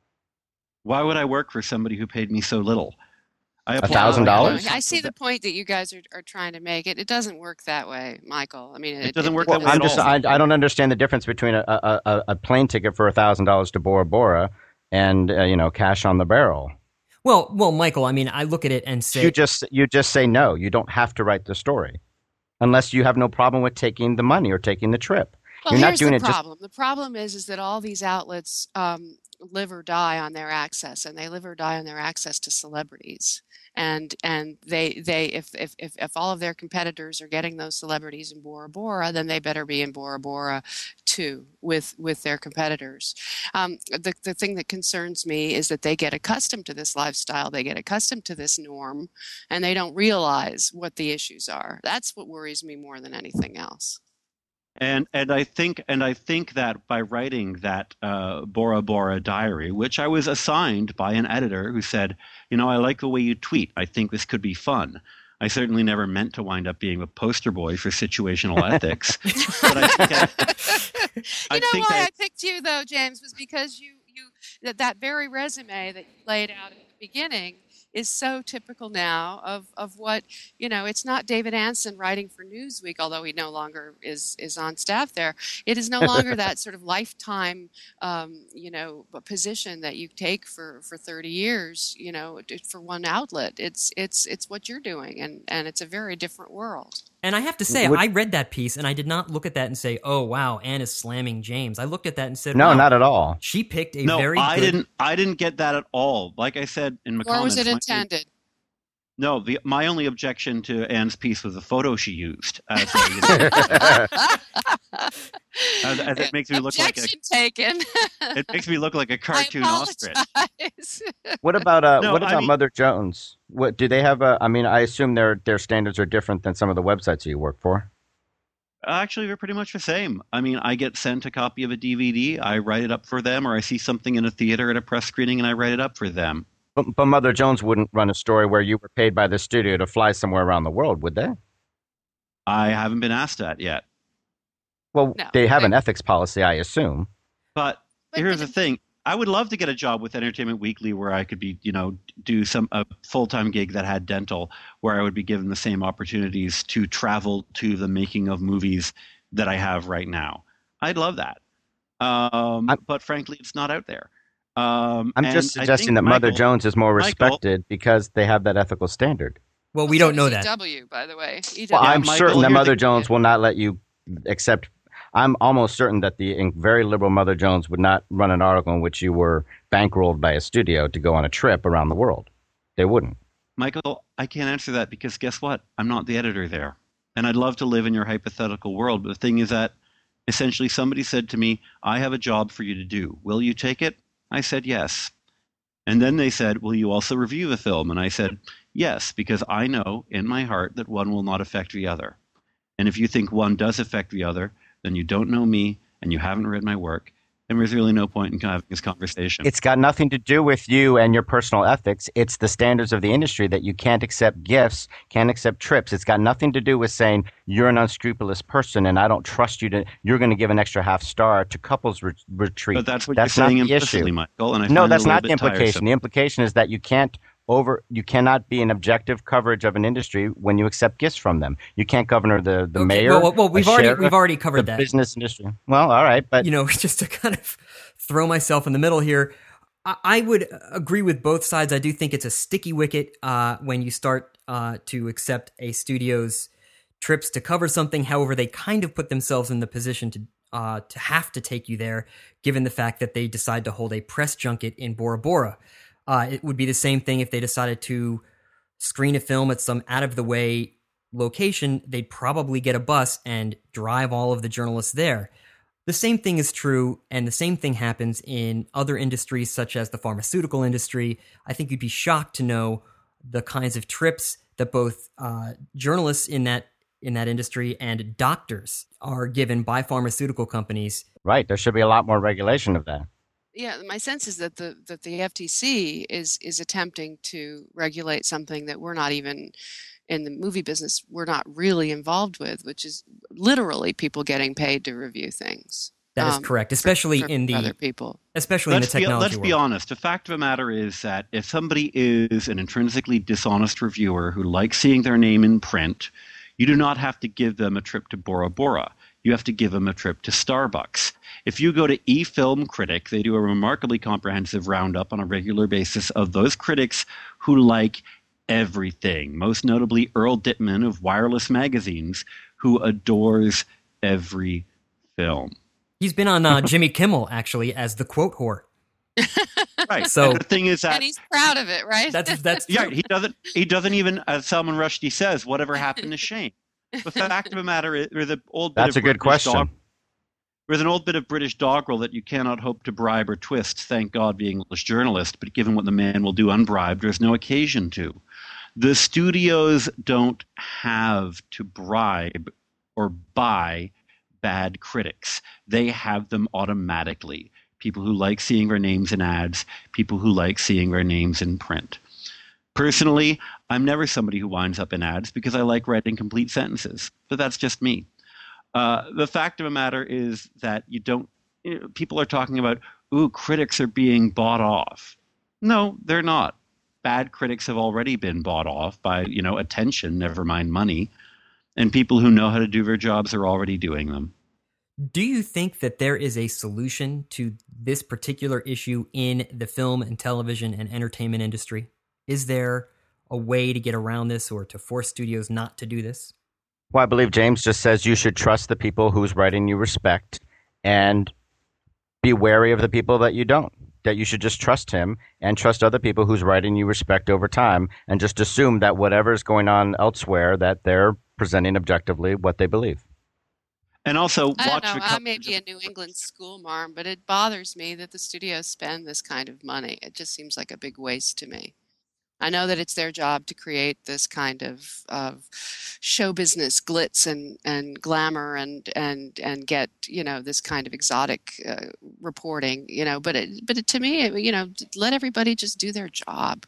Why would I work for somebody who paid me so little? A thousand dollars? I see the point that you guys are, are trying to make. It it doesn't work that way, Michael. I mean, it, it doesn't it, work it, that way I'm at just, all. I, I don't understand the difference between a, a, a, a plane ticket for a thousand dollars to Bora Bora and uh, you know, cash on the barrel. Well, well, Michael, I mean, I look at it and say you just you just say no. You don't have to write the story unless you have no problem with taking the money or taking the trip. Well, You're not here's doing the it just problem. The problem is, is that all these outlets um, live or die on their access, and they live or die on their access to celebrities. And and they they if if if, if all of their competitors are getting those celebrities in Bora Bora, then they better be in Bora Bora too with with their competitors. Um, the the thing that concerns me is that they get accustomed to this lifestyle, they get accustomed to this norm, and they don't realize what the issues are. That's what worries me more than anything else. And and I think and I think that by writing that uh, Bora Bora diary, which I was assigned by an editor who said, you know, I like the way you tweet. I think this could be fun. I certainly never meant to wind up being a poster boy for situational ethics. But I think I, you I know think why I, I picked you though, James, was because you you that, that very resume that you laid out at the beginning is so typical now of, of what, you know, it's not David Ansen writing for Newsweek, although he no longer is, is on staff there. It is no longer that sort of lifetime, um, you know, position that you take for, for thirty years, you know, for one outlet. It's, it's, it's what you're doing, and, and it's a very different world. And I have to say, Would- I read that piece and I did not look at that and say, "Oh wow, Anne is slamming James." I looked at that and said, no, wow, not at all. She picked a no, very I good... didn't. I didn't get that at all. Like I said in my Or comments, was it my- intended? No, the, my only objection to Anne's piece was the photo she used. As, a, you know, as, as it makes me look like a, Objection taken. it makes me look like a cartoon I ostrich. apologize. What about uh? No, what I about mean- Mother Jones? What do they have? A, I mean, I assume their their standards are different than some of the websites you work for. Actually, they're pretty much the same. I mean, I get sent a copy of a D V D, I write it up for them, or I see something in a theater at a press screening and I write it up for them. But, but Mother Jones wouldn't run a story where you were paid by the studio to fly somewhere around the world, would they? I haven't been asked that yet. Well, No, they have they- an ethics policy, I assume. But, But- here's but- the thing. I would love to get a job with Entertainment Weekly where I could be, you know, do some a full-time gig that had dental, where I would be given the same opportunities to travel to the making of movies that I have right now. I'd love that. Um, I'm- but frankly, it's not out there. Um, I'm and just I suggesting think that Mother Michael- Jones is more Michael- respected because they have that ethical standard. Well, we don't know E that. W, by the way. E W. Well, Yeah, I'm Michael, certain that here's Mother the- Jones will not let you accept. I'm almost certain that the in- very liberal Mother Jones would not run an article in which you were bankrolled by a studio to go on a trip around the world. They wouldn't. Michael, I can't answer that because guess what? I'm not the editor there. And I'd love to live in your hypothetical world. But the thing is that essentially somebody said to me, I have a job for you to do. Will you take it? I said yes. And then they said, will you also review the film? And I said, yes, because I know in my heart that one will not affect the other. And if you think one does affect the other, then you don't know me and you haven't read my work. And there's really no point in having this conversation. It's got nothing to do with you and your personal ethics. It's the standards of the industry that you can't accept gifts, can't accept trips. It's got nothing to do with saying you're an unscrupulous person and I don't trust you to. You're going to give an extra half star to couples re- retreat. But that's what that's you're saying not the implicitly, issue. Michael. And I No, find it that's a little not the bit implication. tiresome. The implication is that you can't over. You cannot be an objective coverage of an industry when you accept gifts from them. You can't govern the the Okay, mayor. well, well, well, we've a already sheriff, we've already covered the that. business industry. Well, all right, but You know, just to kind of throw myself in the middle here. I, I would agree with both sides. I do think it's a sticky wicket uh, when you start uh, to accept a studio's trips to cover something. However, they kind of put themselves in the position to uh, to have to take you there, given the fact that they decide to hold a press junket in Bora Bora. Uh, it would be the same thing if they decided to screen a film at some out-of-the-way location. They'd probably get a bus and drive all of the journalists there. The same thing is true, and the same thing happens in other industries, such as the pharmaceutical industry. I think you'd be shocked to know the kinds of trips that both uh, journalists in that in that industry and doctors are given by pharmaceutical companies. Right. There should be a lot more regulation of that. Yeah, my sense is that the that the F T C is is attempting to regulate something that we're not even in the movie business, we're not really involved with, which is literally people getting paid to review things. That is um, correct, especially for, for in the other people. Especially let's in the technology be, Let's world. be honest. The fact of the matter is that if somebody is an intrinsically dishonest reviewer who likes seeing their name in print, you do not have to give them a trip to Bora Bora. You have to give them a trip to Starbucks. If you go to eFilm Critic, they do a remarkably comprehensive roundup on a regular basis of those critics who like everything, most notably Earl Dittman of Wireless Magazines, who adores every film. He's been on uh, Jimmy Kimmel, actually, as the quote whore. Right. So and the thing is that, and he's proud of it, right? That's that's true. yeah. He doesn't. He doesn't even, as Salman Rushdie says, whatever happened to Shane. The fact of the matter is, there's an old bit That's of a good British question. Dog, there's an old bit of British doggerel that you cannot hope to bribe or twist. Thank God, the English journalist. But given what the man will do unbribed, there's no occasion to. The studios don't have to bribe or buy bad critics. They have them automatically. People who like seeing their names in ads, people who like seeing their names in print. Personally, I'm never somebody who winds up in ads because I like writing complete sentences. But that's just me. Uh, the fact of the matter is that you don't. You know, people are talking about, ooh, critics are being bought off. No, they're not. Bad critics have already been bought off by, you know, attention, never mind money. And people who know how to do their jobs are already doing them. Do you think that there is a solution to this particular issue in the film and television and entertainment industry? Is there a way to get around this or to force studios not to do this? Well, I believe James just says you should trust the people whose writing you respect and be wary of the people that you don't. That you should just trust him and trust other people whose writing you respect over time and just assume that whatever's going on elsewhere, that they're presenting objectively what they believe. And also, I watch don't the know. I coverage may be a of- New England school marm, but it bothers me that the studios spend this kind of money. It just seems like a big waste to me. I know that it's their job to create this kind of, of show business glitz and, and glamour and, and, and get, you know, this kind of exotic uh, reporting, you know, but it, but it, to me, it, you know, let everybody just do their job.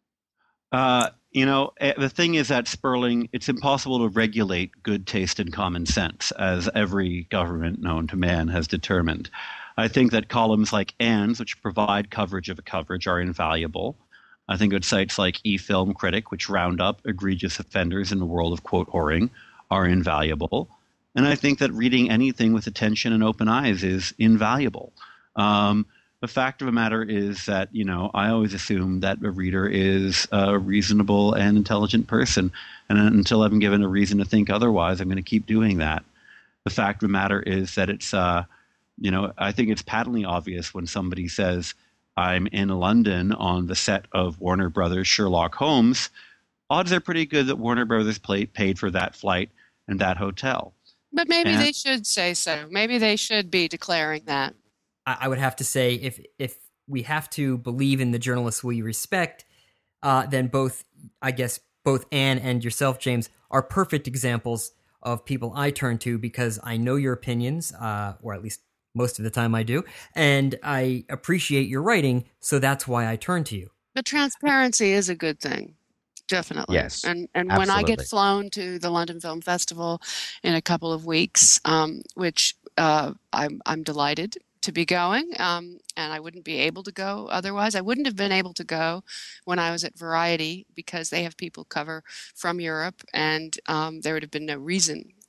Uh, you know, eh, the thing is that Sperling, it's impossible to regulate good taste and common sense, as every government known to man has determined. I think that columns like Ann's, which provide coverage of a coverage, are invaluable. I think that sites like eFilm Critic, which round up egregious offenders in the world of quote whoring, are invaluable. And I think that reading anything with attention and open eyes is invaluable. Um, the fact of the matter is that, you know, I always assume that a reader is a reasonable and intelligent person. And until I've been given a reason to think otherwise, I'm going to keep doing that. The fact of the matter is that it's, uh, you know, I think it's patently obvious when somebody says, I'm in London on the set of Warner Brothers' Sherlock Holmes, odds are pretty good that Warner Brothers play, paid for that flight and that hotel. But maybe And- they should say so. Maybe they should be declaring that. I, I would have to say if if we have to believe in the journalists we respect, uh, then both, I guess, both Anne and yourself, James, are perfect examples of people I turn to because I know your opinions, uh, or at least most of the time I do, and I appreciate your writing, so that's why I turn to you. But transparency is a good thing, definitely. Yes, And and when I get absolutely. flown to the London Film Festival in a couple of weeks, um, which uh, I'm I'm delighted to be going, um, and I wouldn't be able to go otherwise. I wouldn't have been able to go when I was at Variety because they have people cover from Europe, and um, there would have been no reason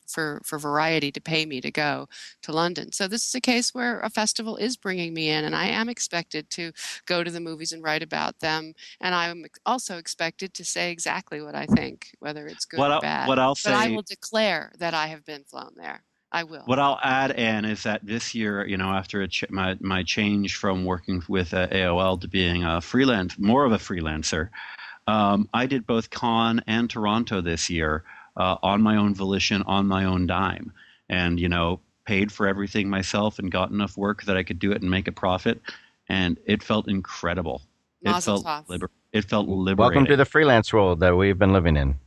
for, for Variety to pay me to go to London. So this is a case where a festival is bringing me in, and I am expected to go to the movies and write about them. And I'm also expected to say exactly what I think, whether it's good what or I'll, bad. What I'll but say, I will declare that I have been flown there. I will. What I'll add, Anne, is that this year, you know, after a ch- my my change from working with uh, A O L to being a freelance, more of a freelancer, um, I did both Cannes and Toronto this year uh, on my own volition, on my own dime, and you know, paid for everything myself and got enough work that I could do it and make a profit, and it felt incredible. It Mazel felt tov. liber- It felt liberating. Welcome to the freelance world that we've been living in.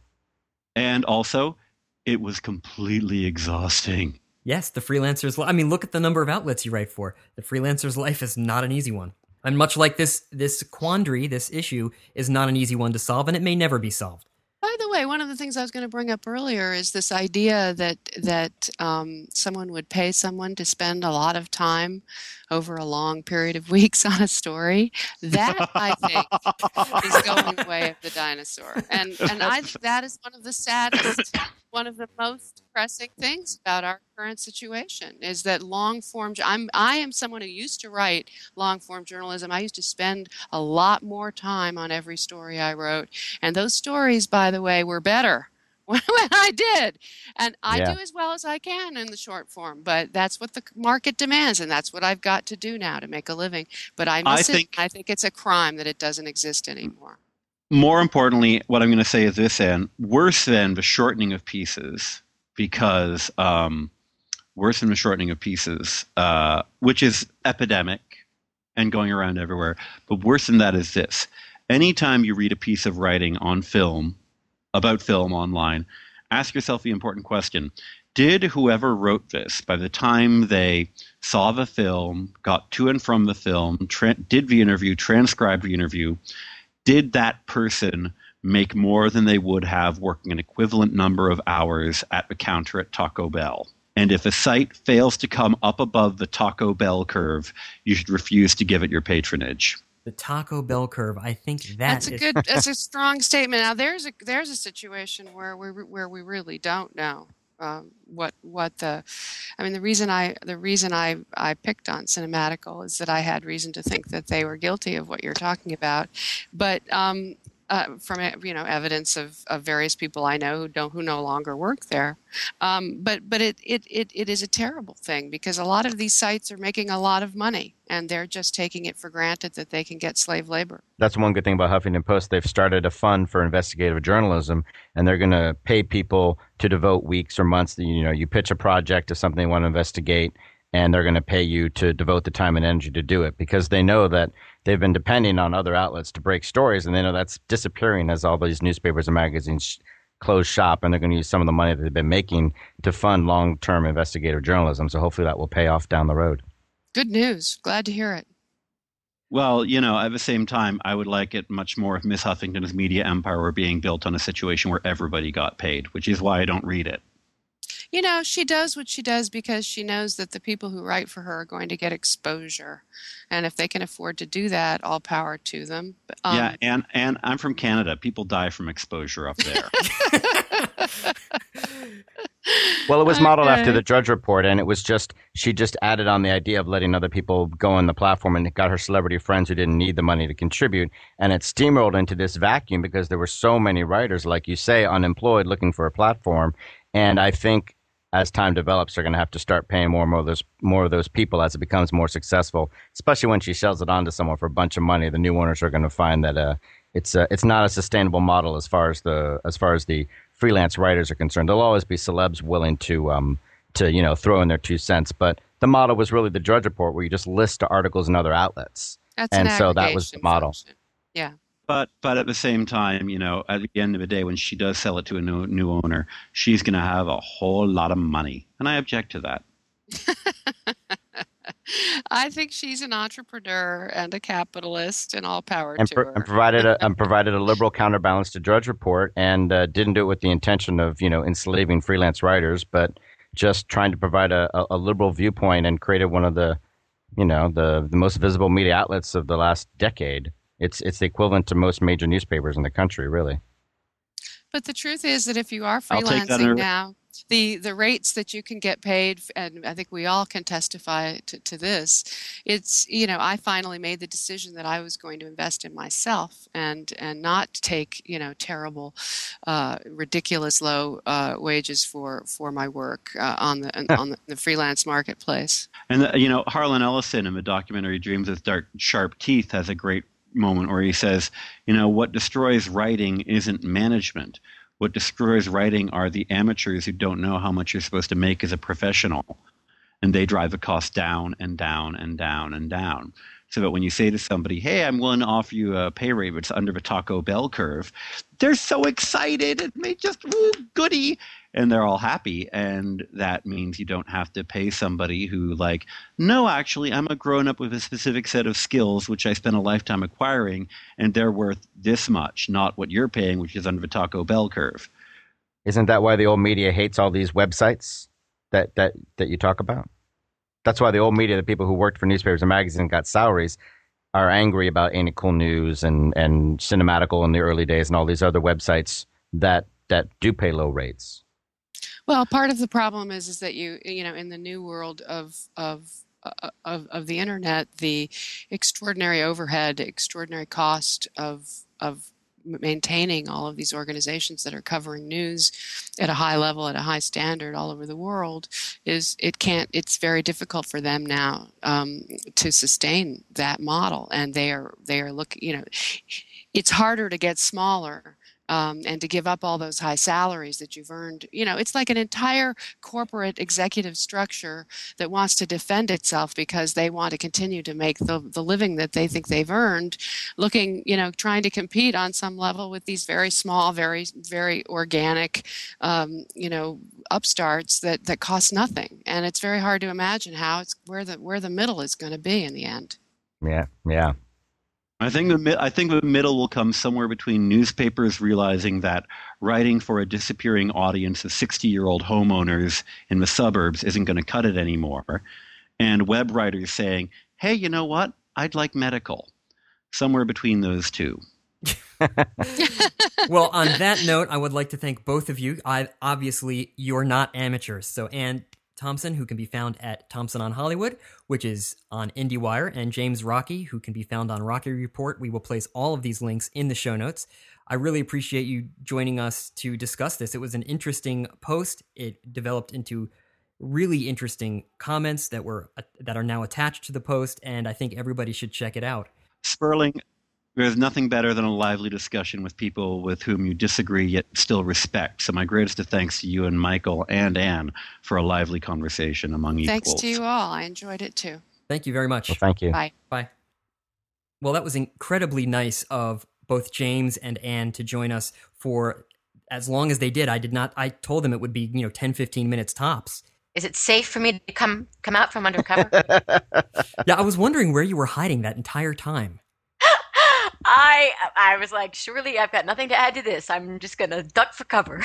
And also, it was completely exhausting. Yes, the freelancer's life. I mean, look at the number of outlets you write for. The freelancer's life is not an easy one. And much like this this quandary, this issue is not an easy one to solve, and it may never be solved. By the way, one of the things I was going to bring up earlier is this idea that that um, someone would pay someone to spend a lot of time over a long period of weeks on a story. That, I think, is going the way of the dinosaur. And and I think that is one of the saddest, one of the most pressing things about our current situation is that long form. I'm I am someone who used to write long form journalism. I used to spend a lot more time on every story I wrote, and those stories, by the way, were better when I did. And I Yeah. do as well as I can in the short form, but that's what the market demands, and that's what I've got to do now to make a living. But I miss I it. think- I think it's a crime that it doesn't exist anymore. More importantly, what I'm going to say is this, and worse than the shortening of pieces, because um, worse than the shortening of pieces, uh, which is epidemic and going around everywhere, but worse than that is this. Anytime you read a piece of writing on film, about film online, ask yourself the important question. Did whoever wrote this, by the time they saw the film, got to and from the film, tra- did the interview, transcribed the interview, did that person make more than they would have working an equivalent number of hours at the counter at Taco Bell? And if a site fails to come up above the Taco Bell curve, you should refuse to give it your patronage. The Taco Bell curve, I think that That's a is- good. That's a strong statement. Now there's a there's a situation where we where we really don't know um, what what the. I mean, the reason I the reason I I picked on Cinematical is that I had reason to think that they were guilty of what you're talking about, but. Um, Uh, from you know evidence of, of various people I know who don't who no longer work there, um, but but it, it it it is a terrible thing because a lot of these sites are making a lot of money and they're just taking it for granted that they can get slave labor. That's one good thing about Huffington Post. They've started a fund for investigative journalism, and they're going to pay people to devote weeks or months. You know, you pitch a project to something they want to investigate, and they're going to pay you to devote the time and energy to do it because they know that they've been depending on other outlets to break stories, and they know that's disappearing as all these newspapers and magazines sh- close shop, and they're going to use some of the money that they've been making to fund long-term investigative journalism. So hopefully that will pay off down the road. Good news. Glad to hear it. Well, you know, at the same time, I would like it much more if Miss Huffington's media empire were being built on a situation where everybody got paid, which is why I don't read it. You know, she does what she does because she knows that the people who write for her are going to get exposure. And if they can afford to do that, all power to them. Um, yeah, and, and I'm from Canada. People die from exposure up there. Well, it was modeled Okay. after the Drudge Report, and it was just, she just added on the idea of letting other people go on the platform and got her celebrity friends who didn't need the money to contribute. And it steamrolled into this vacuum because there were so many writers, like you say, unemployed, looking for a platform. And I think as time develops, they're going to have to start paying more and more of those more of those people as it becomes more successful. Especially when she sells it on to someone for a bunch of money, the new owners are going to find that uh, it's uh, it's not a sustainable model as far as the as far as the freelance writers are concerned. There'll always be celebs willing to um to you know throw in their two cents, but the model was really the Drudge Report, where you just list articles in other outlets, That's and an so that was the aggregation model. function. Yeah. But but at the same time, you know, at the end of the day, when she does sell it to a new new owner, she's going to have a whole lot of money, and I object to that. I think she's an entrepreneur and a capitalist, and all power and, to pro- her. and provided a and provided a liberal counterbalance to Drudge Report, and uh, didn't do it with the intention of you know enslaving freelance writers, but just trying to provide a, a, a liberal viewpoint, and created one of the you know the the most visible media outlets of the last decade. It's it's the equivalent to most major newspapers in the country, really. But the truth is that if you are I'll take that freelancing under- now, the the rates that you can get paid, and I think we all can testify to, to this. It's, you know, I finally made the decision that I was going to invest in myself and and not take, you know, terrible, uh, ridiculous low uh, wages for for my work uh, on the on the, the freelance marketplace. And the, you know, Harlan Ellison in the documentary Dreams with Dark Sharp Teeth has a great moment where he says, you know, what destroys writing isn't management. What destroys writing are the amateurs who don't know how much you're supposed to make as a professional. And they drive the cost down and down and down and down. So that when you say to somebody, hey, I'm willing to offer you a pay rate, but it's under the Taco Bell curve, they're so excited and they just, ooh, goody. And they're all happy. And that means you don't have to pay somebody who, like, no, actually, I'm a grown up with a specific set of skills, which I spent a lifetime acquiring, and they're worth this much, not what you're paying, which is under the Taco Bell curve. Isn't that why the old media hates all these websites that, that, that you talk about? That's why the old media, the people who worked for newspapers and magazines and got salaries, are angry about Ain't It Cool News and, and Cinematical in the early days and all these other websites that, that do pay low rates. Well, part of the problem is is that you you know in the new world of of uh, of, of the internet, the extraordinary overhead, extraordinary cost of of maintaining all of these organizations that are covering news at a high level, at a high standard all over the world, is it can't. It's very difficult for them now um, to sustain that model, and they are they are looking. You know, it's harder to get smaller. Um, and to give up all those high salaries that you've earned. You know, it's like an entire corporate executive structure that wants to defend itself because they want to continue to make the, the living that they think they've earned, looking, you know, trying to compete on some level with these very small, very, very organic, um, you know, upstarts that, that cost nothing. And it's very hard to imagine how it's where the, where the middle is going to be in the end. Yeah, yeah. I think the I think the middle will come somewhere between newspapers realizing that writing for a disappearing audience of sixty-year-old homeowners in the suburbs isn't going to cut it anymore, and web writers saying, hey, you know what? I'd like medical. Somewhere between those two. Well, on that note, I would like to thank both of you. I, obviously, you're not amateurs. So, Ann Thompson, who can be found at Thompson on Hollywood, which is on IndieWire, and James Rocky, who can be found on Rocky Report. We will place all of these links in the show notes. I really appreciate you joining us to discuss this. It was an interesting post. It developed into really interesting comments that were that are now attached to the post, and I think everybody should check it out. Sperling, there's nothing better than a lively discussion with people with whom you disagree yet still respect. So my greatest of thanks to you and Michael and Ann for a lively conversation among equals. Thanks to you all. I enjoyed it too. Thank you very much. Well, thank you. Bye. Bye. Well, that was incredibly nice of both James and Ann to join us for as long as they did. I did not, I told them it would be, you know, ten, fifteen minutes tops. Is it safe for me to come come out from undercover? Yeah, I was wondering where you were hiding that entire time. I I was like, surely I've got nothing to add to this. I'm just going to duck for cover.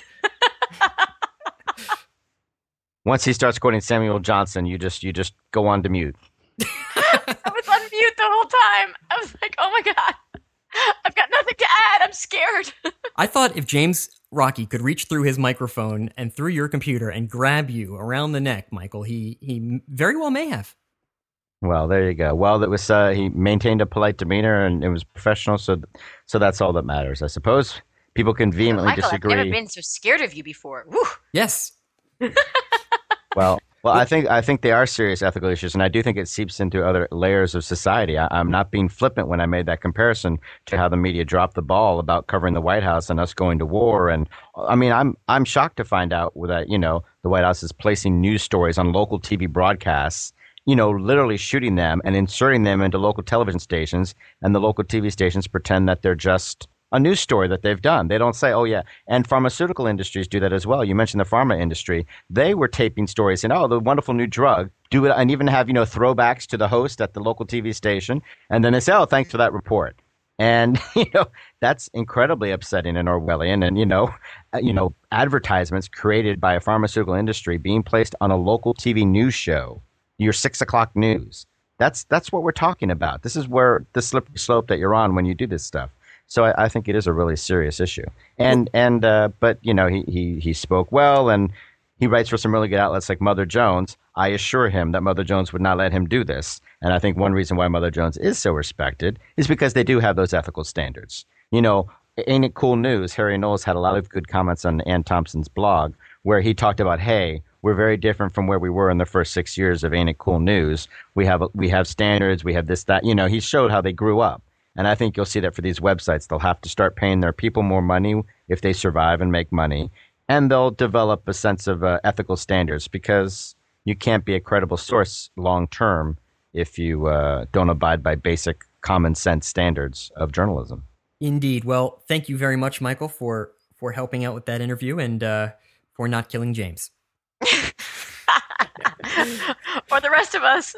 Once he starts quoting Samuel Johnson, you just you just go on to mute. I was on mute the whole time. I was like, oh my God, I've got nothing to add. I'm scared. I thought if James Rocky could reach through his microphone and through your computer and grab you around the neck, Michael, he he very well may have. Well, there you go. Well, that was uh, he maintained a polite demeanor and it was professional, so so that's all that matters, I suppose. People can vehemently Michael, disagree. I've never been so scared of you before. Woo. Yes. Well, well, I think I think they are serious ethical issues, and I do think it seeps into other layers of society. I, I'm not being flippant when I made that comparison to how the media dropped the ball about covering the White House and us going to war. And I mean, I'm I'm shocked to find out that you know the White House is placing news stories on local T V broadcasts. You know, literally shooting them and inserting them into local television stations, and the local T V stations pretend that they're just a news story that they've done. They don't say, oh, yeah. And pharmaceutical industries do that as well. You mentioned the pharma industry. They were taping stories saying, oh, the wonderful new drug. Do it, and even have, you know, throwbacks to the host at the local T V station. And then they say, oh, thanks for that report. And, you know, that's incredibly upsetting and Orwellian. And, you know, you know, advertisements created by a pharmaceutical industry being placed on a local T V news show, your six o'clock news. That's that's what we're talking about. This is where the slippery slope that you're on when you do this stuff. So I, I think it is a really serious issue. And and uh, but you know he, he he spoke well, and he writes for some really good outlets like Mother Jones. I assure him that Mother Jones would not let him do this. And I think one reason why Mother Jones is so respected is because they do have those ethical standards. You know, Ain't It Cool News? Harry Knowles had a lot of good comments on Ann Thompson's blog where he talked about, hey, we're very different from where we were in the first six years of Ain't It Cool News. We have we have standards. We have this, that. You know, he showed how they grew up. And I think you'll see that for these websites. They'll have to start paying their people more money if they survive and make money. And they'll develop a sense of uh, ethical standards because you can't be a credible source long term if you uh, don't abide by basic common sense standards of journalism. Indeed. Well, thank you very much, Michael, for, for helping out with that interview and uh, for not killing James. Or the rest of us.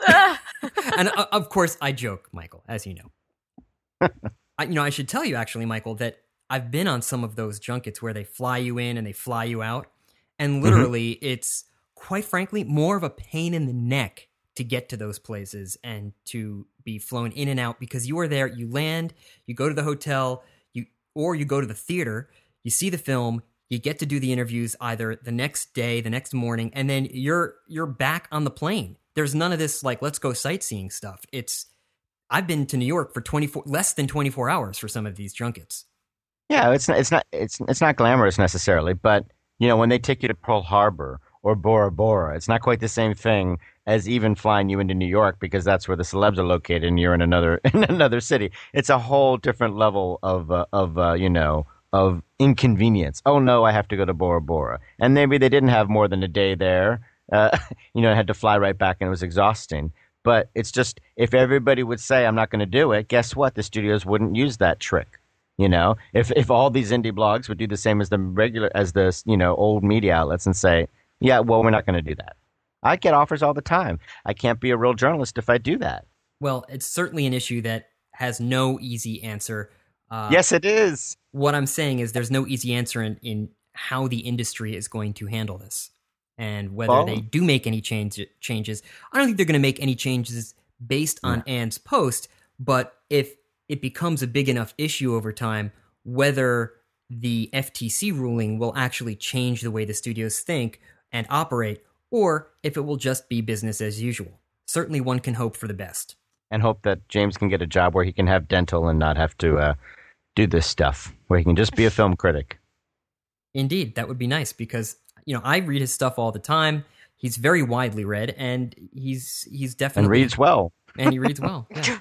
And uh, of course, I joke, Michael, as you know. I, you know, I should tell you, actually, Michael, that I've been on some of those junkets where they fly you in and they fly you out. And literally, mm-hmm. it's, quite frankly, more of a pain in the neck to get to those places and to be flown in and out because you are there, you land, you go to the hotel, you or you go to the theater, you see the film, you get to do the interviews either the next day, the next morning, and then you're you're back on the plane. There's none of this, like, let's go sightseeing stuff. It's, I've been to New York for twenty-four less than twenty-four hours for some of these junkets. Yeah, it's not, it's not, it's, it's not glamorous necessarily, but, you know, when they take you to Pearl Harbor or Bora Bora, it's not quite the same thing as even flying you into New York because that's where the celebs are located and you're in another, in another city. It's a whole different level of, uh, of, uh, you know, of inconvenience. Oh no, I have to go to Bora Bora. And maybe they didn't have more than a day there. Uh, you know, I had to fly right back and it was exhausting. But it's just, if everybody would say, I'm not going to do it, guess what? The studios wouldn't use that trick. You know, if if all these indie blogs would do the same as the regular, as the, you know, old media outlets and say, yeah, well, we're not going to do that. I get offers all the time. I can't be a real journalist if I do that. Well, it's certainly an issue that has no easy answer. Uh, yes, it is. What I'm saying is there's no easy answer in, in how the industry is going to handle this. And whether well, they do make any change, changes. I don't think they're going to make any changes based on yeah. Ann's post, but if it becomes a big enough issue over time, whether the F T C ruling will actually change the way the studios think and operate, or if it will just be business as usual. Certainly one can hope for the best. And hope that James can get a job where he can have dental and not have to uh, do this stuff, where he can just be a film critic. Indeed, that would be nice because, you know, I read his stuff all the time. He's very widely read, and he's he's definitely... And reads well. And he reads well, yeah.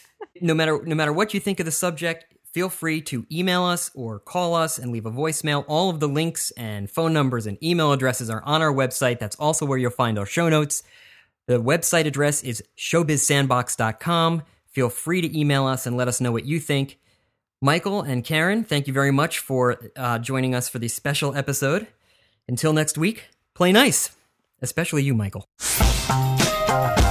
No matter no matter what you think of the subject, feel free to email us or call us and leave a voicemail. All of the links and phone numbers and email addresses are on our website. That's also where you'll find our show notes. The website address is showbiz sandbox dot com. Feel free to email us and let us know what you think. Michael and Karen, thank you very much for uh, joining us for this special episode. Until next week, play nice. Especially you, Michael.